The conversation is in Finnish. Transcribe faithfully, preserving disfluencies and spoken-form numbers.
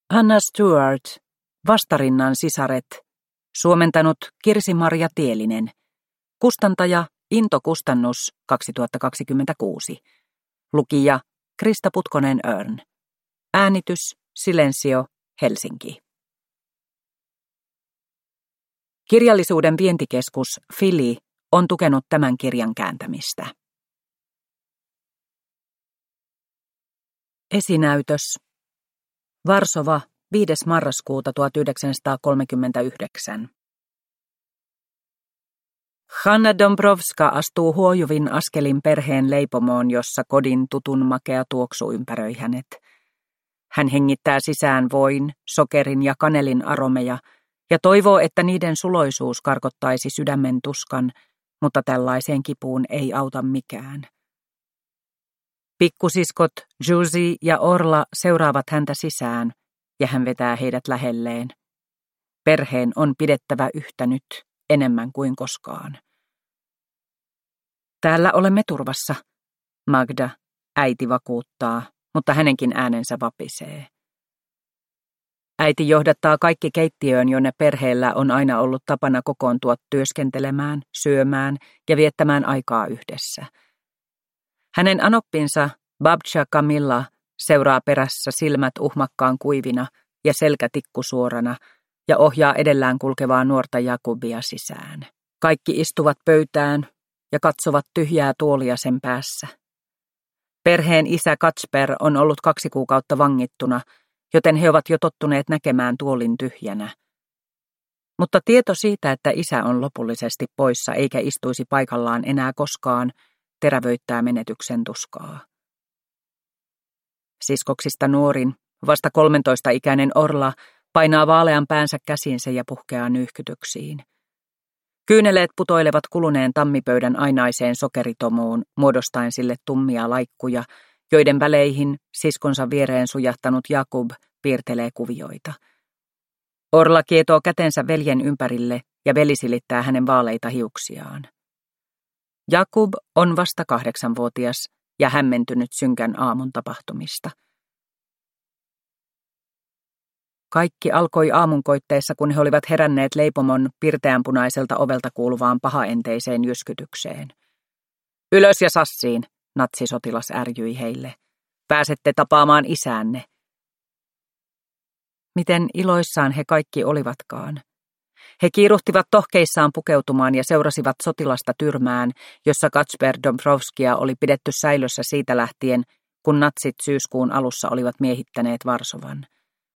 Anna Stewart, Vastarinnan sisaret, suomentanut Kirsi-Marja Tielinen, kustantaja Into Kustannus kaksituhattakaksikymmentäkuusi, lukija Krista Putkonen-Örn, äänitys Silensio, Helsinki. Kirjallisuuden vientikeskus Fili on tukenut tämän kirjan kääntämistä. Esinäytös. Varsova, viides marraskuuta tuhatyhdeksänsataakolmekymmentäyhdeksän. Hanna Dombrowska astuu huojuvin askelin perheen leipomoon, jossa kodin tutun makea tuoksu ympäröi hänet. Hän hengittää sisään voin, sokerin ja kanelin aromeja ja toivoo, että niiden suloisuus karkottaisi sydämen tuskan, mutta tällaiseen kipuun ei auta mikään. Pikkusiskot Josie ja Orla seuraavat häntä sisään, ja hän vetää heidät lähelleen. Perheen on pidettävä yhtä nyt, enemmän kuin koskaan. Täällä olemme turvassa, Magda, äiti vakuuttaa, mutta hänenkin äänensä vapisee. Äiti johdattaa kaikki keittiöön, jonne perheellä on aina ollut tapana kokoontua työskentelemään, syömään ja viettämään aikaa yhdessä. Hänen anoppinsa, Babcha Camilla, seuraa perässä silmät uhmakkaan kuivina ja selkä tikkusuorana ja ohjaa edellään kulkevaa nuorta Jakubia sisään. Kaikki istuvat pöytään ja katsovat tyhjää tuolia sen päässä. Perheen isä Katsper on ollut kaksi kuukautta vangittuna, joten he ovat jo tottuneet näkemään tuolin tyhjänä. Mutta tieto siitä, että isä on lopullisesti poissa eikä istuisi paikallaan enää koskaan, terävöittää menetyksen tuskaa. Siskoksista nuorin, vasta kolmentoista-ikäinen Orla, painaa vaalean päänsä käsiinsä ja puhkeaa nyyhkytyksiin. Kyyneleet putoilevat kuluneen tammipöydän ainaiseen sokeritomuun, muodostaen sille tummia laikkuja, joiden väleihin siskonsa viereen sujahtanut Jakub piirtelee kuvioita. Orla kietoo kätensä veljen ympärille ja veli silittää hänen vaaleita hiuksiaan. Jakub on vasta kahdeksanvuotias ja hämmentynyt synkän aamun tapahtumista. Kaikki alkoi aamunkoitteessa, kun he olivat heränneet leipomon pirteänpunaiselta ovelta kuuluvaan pahaenteiseen jyskytykseen. Ylös ja sassiin, natsisotilas ärjyi heille. Pääsette tapaamaan isänne. Miten iloissaan he kaikki olivatkaan. He kiiruhtivat tohkeissaan pukeutumaan ja seurasivat sotilasta tyrmään, jossa Kacper Dombrowskia oli pidetty säilössä siitä lähtien, kun natsit syyskuun alussa olivat miehittäneet Varsovan.